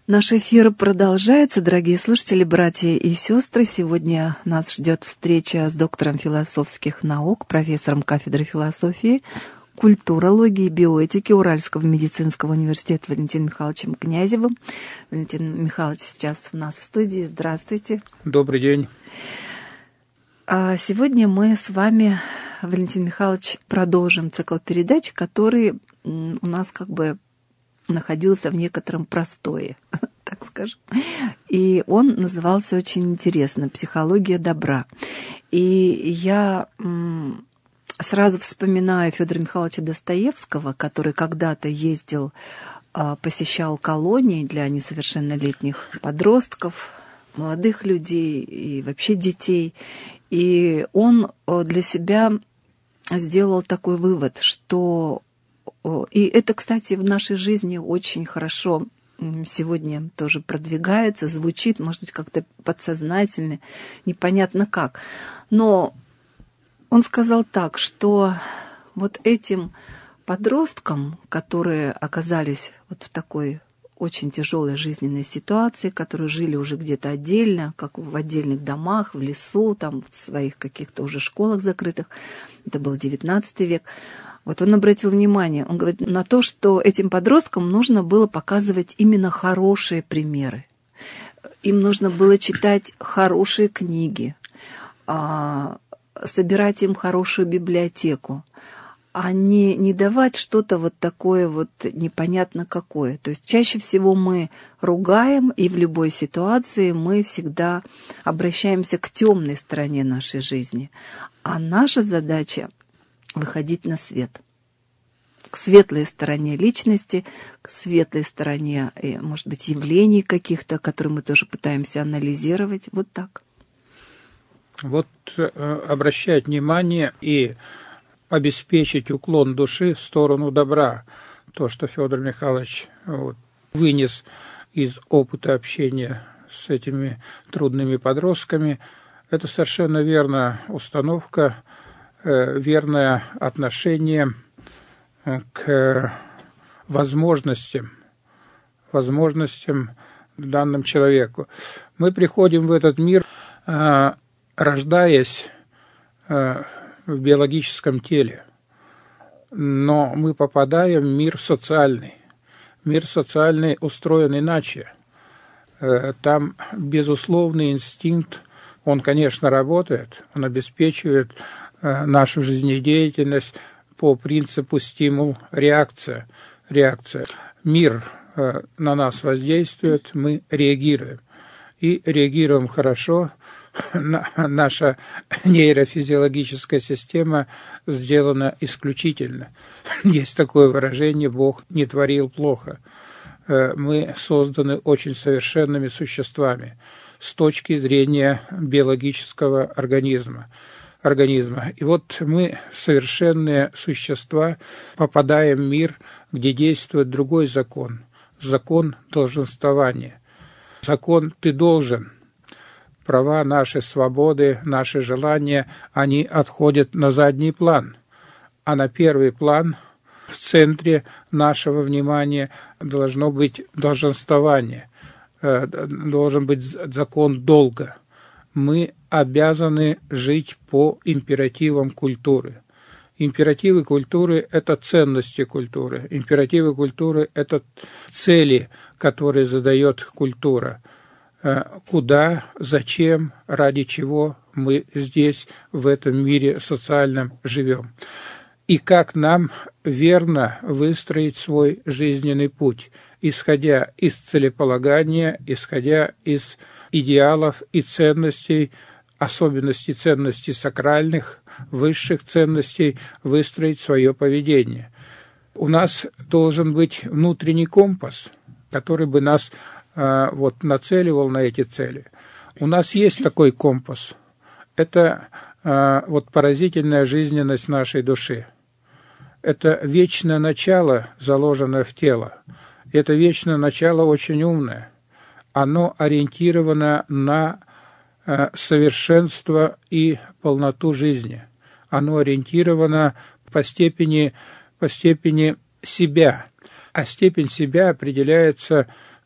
Наш эфир продолжается, дорогие слушатели, братья и сестры. Сегодня нас ждет встреча с доктором философских наук, профессором кафедры философии, культурологии и биоэтики Уральского медицинского университета Валентином Михайловичем Князевым. Валентин Михайлович сейчас у нас в студии. Здравствуйте. Добрый день. Сегодня мы с вами, Валентин Михайлович, продолжим цикл передач, который у нас находился в некотором простое, так скажем. И он назывался очень интересно «Психология добра». И я сразу вспоминаю Федора Михайловича Достоевского, который когда-то ездил, посещал колонии для несовершеннолетних подростков, молодых людей и вообще детей. И он для себя сделал такой вывод, что... И это, кстати, в нашей жизни очень хорошо сегодня тоже продвигается, звучит, может быть, как-то подсознательно, непонятно как. Но он сказал так, что вот этим подросткам, которые оказались вот в такой очень тяжелой жизненной ситуации, которые жили уже где-то отдельно, как в отдельных домах, в лесу, там, в своих каких-то уже школах закрытых, это был XIX век, вот он обратил внимание, он говорит, на то, что этим подросткам нужно было показывать именно хорошие примеры. Им нужно было читать хорошие книги, собирать им хорошую библиотеку, а не давать что-то вот такое вот непонятно какое. То есть чаще всего мы ругаем, и в любой ситуации мы всегда обращаемся к темной стороне нашей жизни. А наша задача — выходить на свет, к светлой стороне личности, к светлой стороне, может быть, явлений каких-то, которые мы тоже пытаемся анализировать. Вот так. Вот обращать внимание и обеспечить уклон души в сторону добра. То, что Федор Михайлович вынес из опыта общения с этими трудными подростками, это совершенно верная установка, верное отношение к возможностям данному человеку. Мы приходим в этот мир, рождаясь в биологическом теле, но мы попадаем в мир социальный. Мир социальный устроен иначе. Там безусловный инстинкт, он, конечно, работает, он обеспечивает нашу жизнедеятельность по принципу стимул-реакция. Мир на нас воздействует, мы реагируем. И реагируем хорошо. Наша нейрофизиологическая система сделана исключительно. Есть такое выражение «Бог не творил плохо». Мы созданы очень совершенными существами с точки зрения биологического организма. И вот мы, совершенные существа, попадаем в мир, где действует другой закон. Закон долженствования. Закон «ты должен». Права наши, свободы, наши желания, они отходят на задний план. А на первый план, в центре нашего внимания, должно быть долженствование. Должен быть закон долга. Мы обязаны жить по императивам культуры. Императивы культуры – это ценности культуры. Императивы культуры – это цели, которые задает культура. Куда, зачем, ради чего мы здесь, в этом мире социальном, живем. И как нам верно выстроить свой жизненный путь, исходя из целеполагания, исходя из идеалов и ценностей, особенностей ценностей сакральных, высших ценностей, выстроить свое поведение. У нас должен быть внутренний компас, который бы нас нацеливал на эти цели. У нас есть такой компас. Это поразительная жизненность нашей души. Это вечное начало, заложенное в тело. Это вечное начало очень умное. Оно ориентировано на совершенство и полноту жизни. Оно ориентировано по степени себя. А степень себя определяется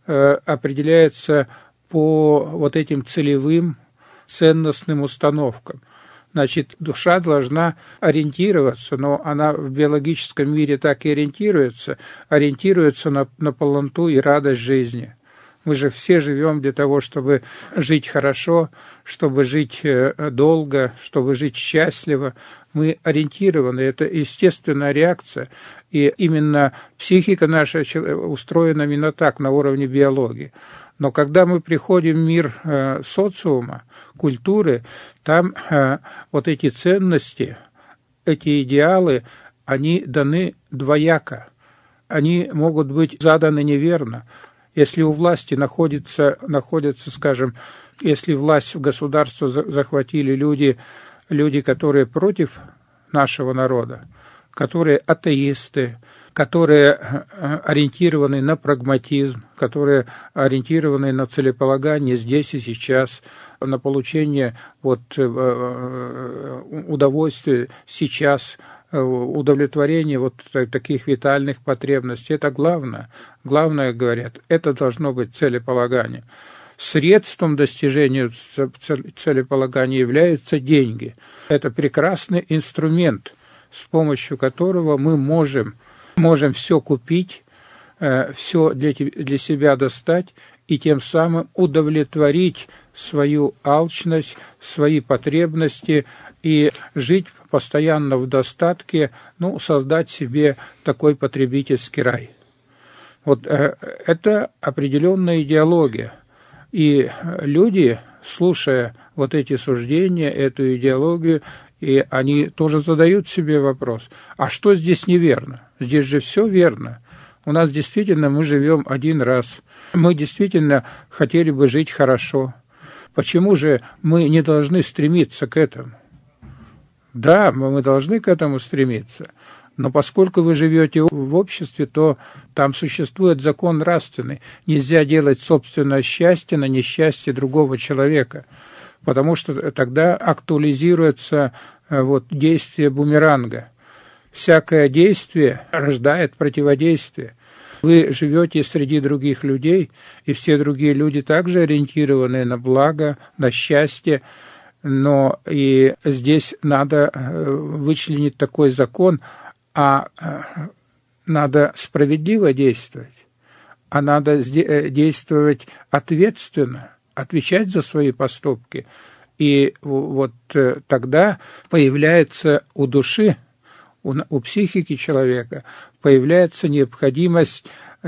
определяется по вот этим целевым ценностным установкам. Значит, душа должна ориентироваться, но она в биологическом мире так и ориентируется на полноту и радость жизни. Мы же все живем для того, чтобы жить хорошо, чтобы жить долго, чтобы жить счастливо. Мы ориентированы, это естественная реакция. И именно психика наша устроена именно так, на уровне биологии. Но когда мы приходим в мир социума, культуры, там вот эти ценности, эти идеалы, они даны двояко. Они могут быть заданы неверно. Если у власти находятся, скажем, если власть в государстве захватили люди, которые против нашего народа, которые атеисты, которые ориентированы на прагматизм, которые ориентированы на целеполагание здесь и сейчас, на получение удовольствия сейчас, удовлетворение таких витальных потребностей. Это главное. Главное, говорят, это должно быть целеполагание. Средством достижения целеполагания являются деньги. Это прекрасный инструмент, с помощью которого мы можем все купить, все для себя достать и тем самым удовлетворить свою алчность, свои потребности и жить постоянно в достатке, создать себе такой потребительский рай. Это определенная идеология. И люди, слушая эти суждения, эту идеологию, и они тоже задают себе вопрос, а что здесь неверно? Здесь же все верно. У нас действительно мы живем один раз. Мы действительно хотели бы жить хорошо. Почему же мы не должны стремиться к этому? Да, мы должны к этому стремиться. Но поскольку вы живете в обществе, то там существует закон нравственный. Нельзя делать собственное счастье на несчастье другого человека, потому что тогда актуализируется действие бумеранга. Всякое действие рождает противодействие. Вы живете среди других людей, и все другие люди также ориентированы на благо, на счастье, но и здесь надо вычленить такой закон, надо справедливо действовать, а надо действовать ответственно, отвечать за свои поступки. И тогда появляется у души, у психики человека появляется необходимость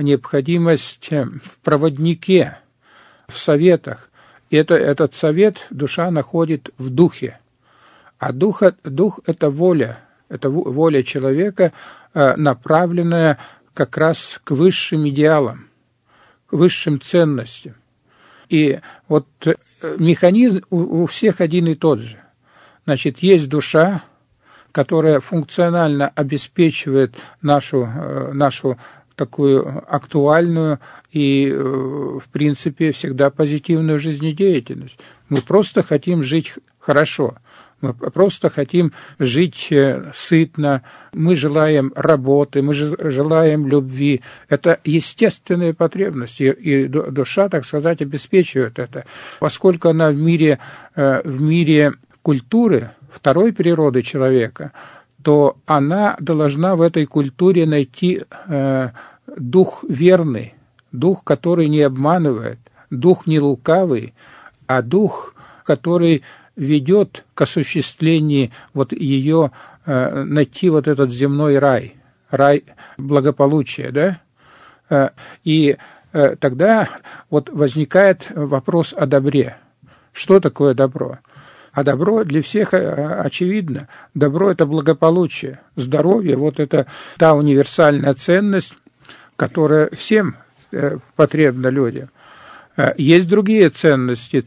в проводнике, в советах. И этот совет душа находит в духе. А дух – это воля. Это воля человека, направленная как раз к высшим идеалам, к высшим ценностям. И механизм у всех один и тот же. Значит, есть душа, которая функционально обеспечивает нашу такую актуальную и, в принципе, всегда позитивную жизнедеятельность. Мы просто хотим жить хорошо. Мы просто хотим жить сытно, мы желаем работы, мы желаем любви. Это естественные потребности, и душа, так сказать, обеспечивает это. Поскольку она в мире культуры, второй природы человека, то она должна в этой культуре найти дух верный, дух, который не обманывает, дух не лукавый, а дух, который ведет к осуществлению ее, найти этот земной рай благополучия, да? И тогда возникает вопрос о добре. Что такое добро? А добро для всех очевидно. Добро – это благополучие, здоровье, это та универсальная ценность, которая всем потребна людям. Есть другие ценности,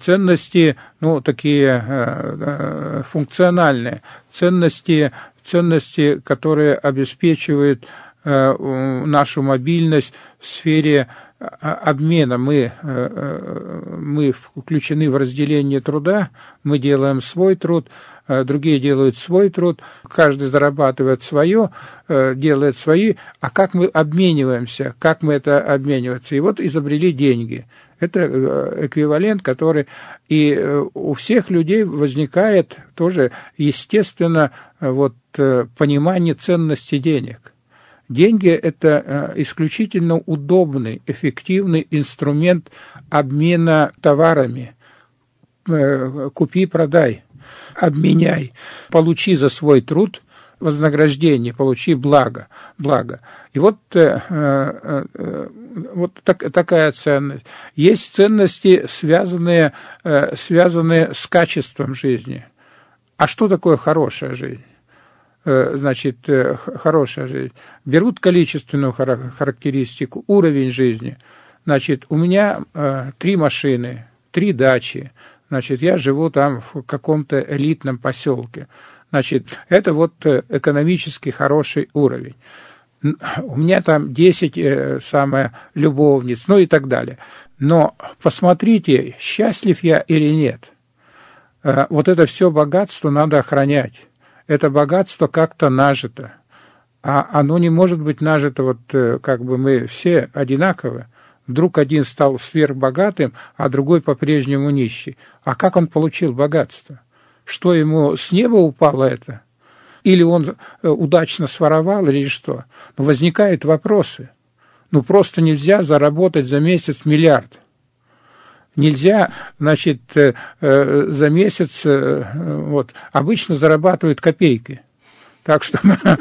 такие функциональные, ценности, которые обеспечивают нашу мобильность в сфере обмена, мы включены в разделение труда, мы делаем свой труд, другие делают свой труд, каждый зарабатывает свое, делает свои, а как мы обмениваемся, как мы это обмениваемся? И вот изобрели деньги. Это эквивалент, который и у всех людей возникает тоже, естественно, вот понимание ценности денег. Деньги – это исключительно удобный, эффективный инструмент обмена товарами. Купи-продай, обменяй, получи за свой труд вознаграждение, получи благо. И вот такая ценность. Есть ценности, связанные с качеством жизни. А что такое хорошая жизнь? Значит, хорошая жизнь. Берут количественную характеристику, уровень жизни. Значит, у меня 3 машины, 3 дачи. Значит, я живу там в каком-то элитном поселке. Значит, это вот экономически хороший уровень. У меня там 10 любовниц, ну и так далее. Но посмотрите, счастлив я или нет. Вот это все богатство надо охранять. Это богатство как-то нажито. А оно не может быть нажито, вот как бы мы все одинаковы. Вдруг один стал сверхбогатым, а другой по-прежнему нищий. А как он получил богатство? Что, ему с неба упало это? Или он удачно своровал, или что? Но возникают вопросы. Просто нельзя заработать за месяц 1 миллиард. Нельзя, значит, за месяц, вот, обычно зарабатывают копейки. Так что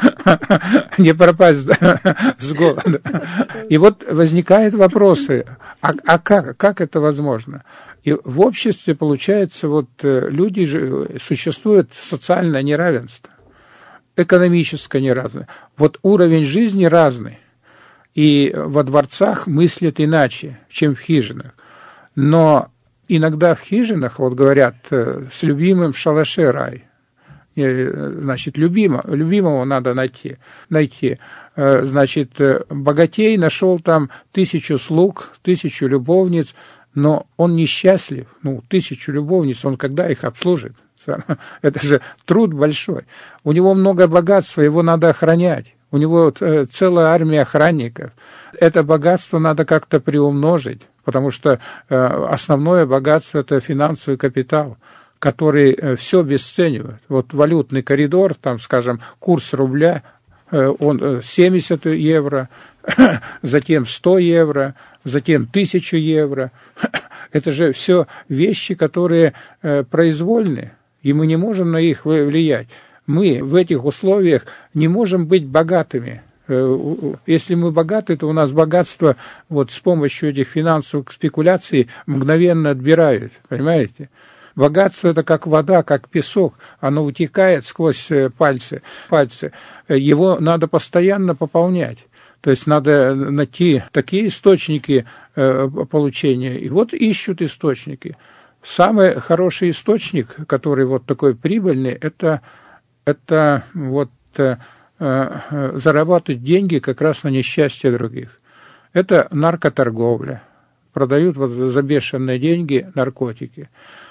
не пропасть с голода. И вот возникают вопросы, а как это возможно? И в обществе, получается, вот люди, существует социальное неравенство, экономическое неравенство. Вот уровень жизни разный. И во дворцах мыслят иначе, чем в хижинах. Но иногда в хижинах, вот говорят, с любимым в шалаше рай. Значит, любимого надо найти. Значит, богатей нашел там 1000 слуг, 1000 любовниц, но он несчастлив. 1000 любовниц, он когда их обслужит? Это же труд большой. У него много богатства, его надо охранять. У него целая армия охранников. Это богатство надо как-то приумножить, потому что основное богатство – это финансовый капитал, который все обесценивает. Вот валютный коридор, там, скажем, курс рубля, он 70 евро, затем 100 евро, затем 1000 евро. Это же все вещи, которые произвольны, и мы не можем на их влиять. Мы в этих условиях не можем быть богатыми. Если мы богаты, то у нас богатство вот с помощью этих финансовых спекуляций мгновенно отбирают, понимаете? Богатство – это как вода, как песок, оно утекает сквозь пальцы. Его надо постоянно пополнять. То есть надо найти такие источники получения, и вот ищут источники. Самый хороший источник, который вот такой прибыльный, это вот зарабатывать деньги как раз на несчастье других. Это наркоторговля. Продают вот за бешеные деньги наркотики.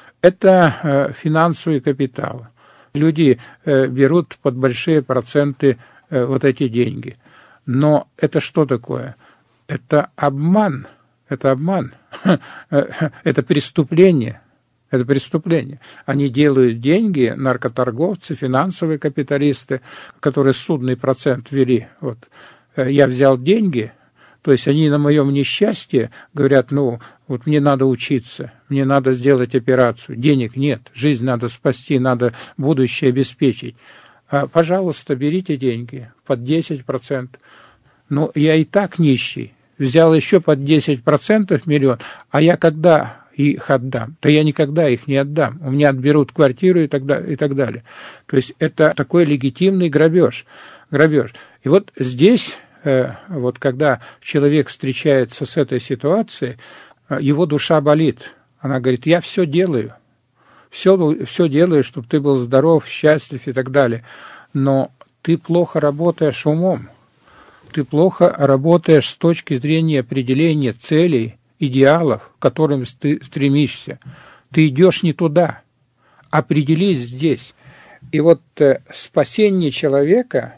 Это финансовый капитал. Люди берут под большие проценты вот эти деньги. Но это что такое? Это обман. Это обман. Это преступление. Это преступление. Они делают деньги, наркоторговцы, финансовые капиталисты, которые судный процент ввели. Вот. Я взял деньги, то есть они на моем несчастье говорят, вот мне надо учиться, мне надо сделать операцию, денег нет, жизнь надо спасти, надо будущее обеспечить. Пожалуйста, берите деньги под 10%. Но я и так нищий, взял еще под 10% миллион, а я когда их отдам? Да я никогда их не отдам. У меня отберут квартиру и так далее. То есть это такой легитимный грабеж. И вот здесь, вот когда человек встречается с этой ситуацией, его душа болит. Она говорит, я все делаю. Все делаю, чтобы ты был здоров, счастлив и так далее. Но ты плохо работаешь умом. ты плохо работаешь с точки зрения определения целей, идеалов, к которым ты стремишься. Ты идешь не туда. Определись здесь. И вот спасение человека,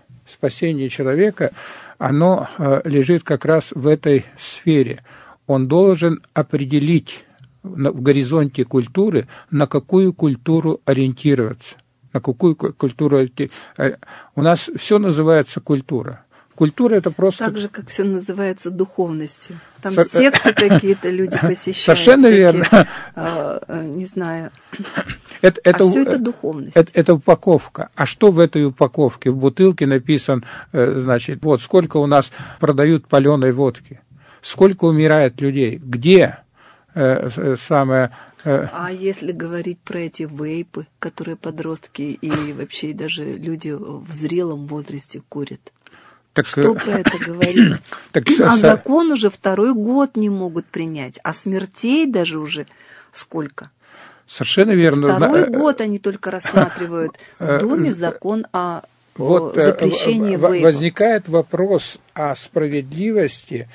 оно лежит как раз в этой сфере. Он должен определить в горизонте культуры, на какую культуру ориентироваться. На какую культуру. У нас все называется культура. Культура – это просто... Так же, как все называется духовностью. Там секты какие-то люди посещают. Совершенно верно. Не знаю. Все это духовность. Это упаковка. А что в этой упаковке? В бутылке написано, значит, вот сколько у нас продают паленой водки, сколько умирает людей, где самое... А если говорить про эти вейпы, которые подростки и вообще даже люди в зрелом возрасте курят? Так, что про это говорить? А закон уже 2-й год не могут принять, а смертей даже уже сколько? Совершенно верно. 2-й год они только рассматривают в Думе закон о запрещении вейпа. Возникает вопрос о справедливости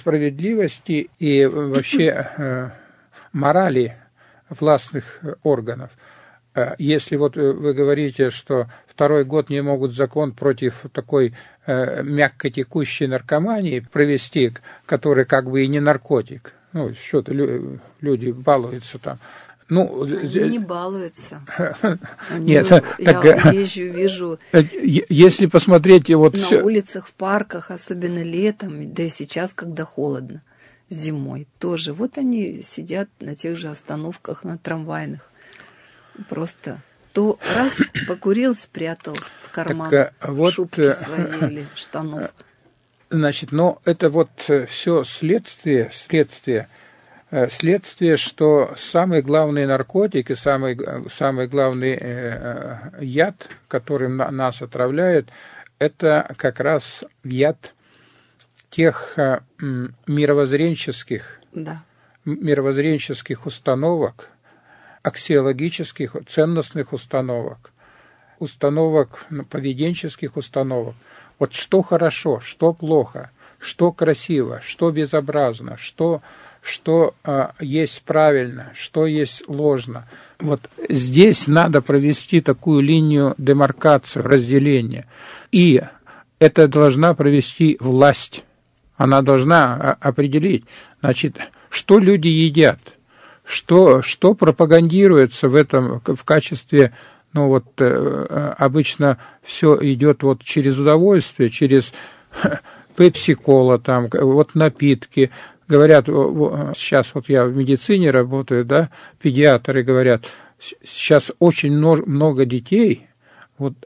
и вообще морали властных органов. Если вот вы говорите, что 2-й год не могут закон против такой мягко текущей наркомании провести, который как бы и не наркотик, ну, что-то люди балуются там. Ну, они не балуются. Нет, я езжу, вижу. Если посмотреть вот на улицах, в парках, особенно летом, да и сейчас, когда холодно, зимой тоже. Вот они сидят на тех же остановках, на трамвайных. Просто то раз покурил, спрятал в карман шубки своей или штанов. Значит, но это вот все следствие, что самый главный наркотик и самый главный яд, которым нас отравляют, это как раз яд тех мировоззренческих установок, аксиологических, ценностных установок, поведенческих установок. Вот что хорошо, что плохо, что красиво, что безобразно, что есть правильно, что есть ложно. Вот здесь надо провести такую линию демаркацию, разделения. И это должна провести власть. Она должна определить, значит, что люди едят, что пропагандируется в качестве, ну вот обычно все идет вот через удовольствие, через пепси-кола, там, вот напитки. Говорят, сейчас вот я в медицине работаю, да, педиатры говорят, сейчас очень много детей, вот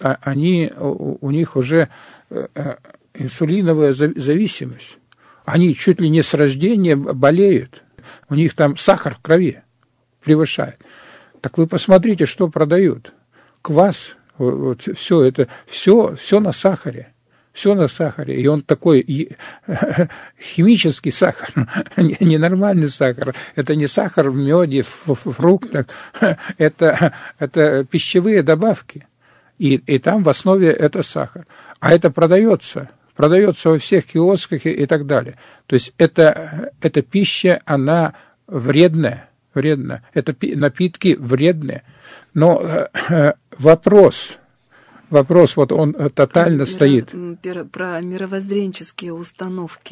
у них уже инсулиновая зависимость. Они чуть ли не с рождения болеют. У них там сахар в крови превышает. Так вы посмотрите, что продают. Квас, вот все это, все на сахаре. Все на сахаре. И он такой химический сахар, ненормальный сахар. Это не сахар в меде, в фруктах. Это пищевые добавки. И там в основе это сахар. А это продается во всех киосках и так далее. То есть эта пища, она вредная. Это напитки вредные. Но вопрос, вот он тотально стоит. Про мировоззренческие установки.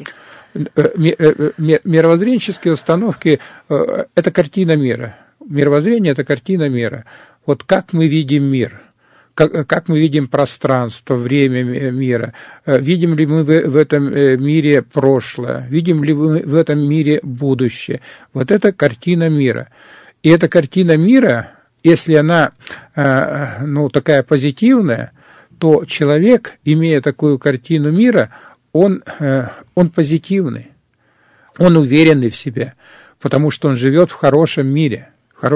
Мировоззренческие установки – это картина мира. Мировоззрение – это картина мира. Вот как мы видим мир – как мы видим пространство, время мира, видим ли мы в этом мире прошлое, видим ли мы в этом мире будущее. Вот это картина мира. И эта картина мира, если она такая позитивная, то человек, имея такую картину мира, он позитивный, он уверенный в себе, потому что он живет в хорошем мире.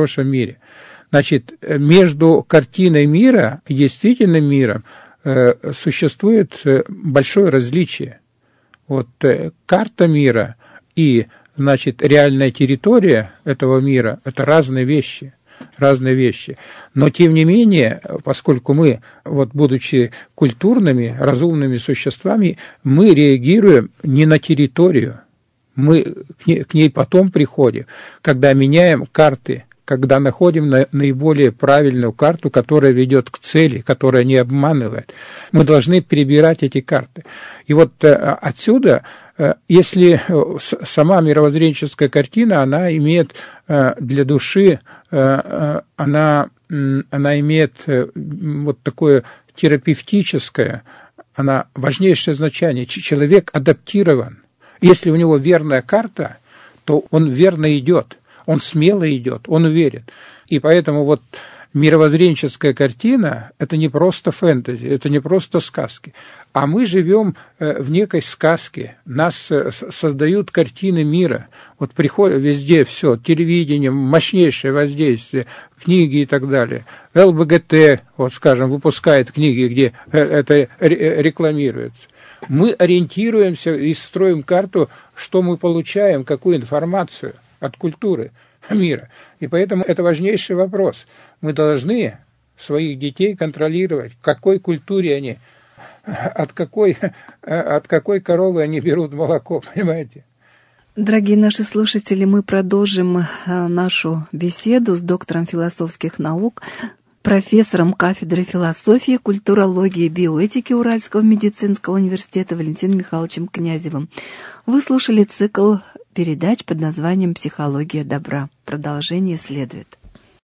Значит, между картиной мира и действительным миром существует большое различие. Вот карта мира и, значит, реальная территория этого мира – это разные вещи. разные вещи. Но, тем не менее, поскольку мы, вот, будучи культурными, разумными существами, мы реагируем не на территорию, мы к ней потом приходим, когда меняем карты, когда находим наиболее правильную карту, которая ведет к цели, которая не обманывает. Мы должны перебирать эти карты. И вот отсюда, если сама мировоззренческая картина, она имеет для души, она имеет вот такое терапевтическое, она важнейшее значение. Человек адаптирован. Если у него верная карта, то он верно идет. Он смело идет, он уверен. И поэтому вот мировоззренческая картина – это не просто фэнтези, это не просто сказки. А мы живем в некой сказке. Нас создают картины мира. Вот приходят везде все, телевидение, мощнейшее воздействие, книги и так далее. ЛГБТ, вот скажем, выпускает книги, где это рекламируется. Мы ориентируемся и строим карту, что мы получаем, какую информацию от культуры мира. И поэтому это важнейший вопрос. Мы должны своих детей контролировать, в какой культуре они, от какой коровы они берут молоко, понимаете? Дорогие наши слушатели, мы продолжим нашу беседу с доктором философских наук, профессором кафедры философии, культурологии и биоэтики Уральского медицинского университета Валентином Михайловичем Князевым. Вы слушали цикл передач под названием «Психология добра». Продолжение следует.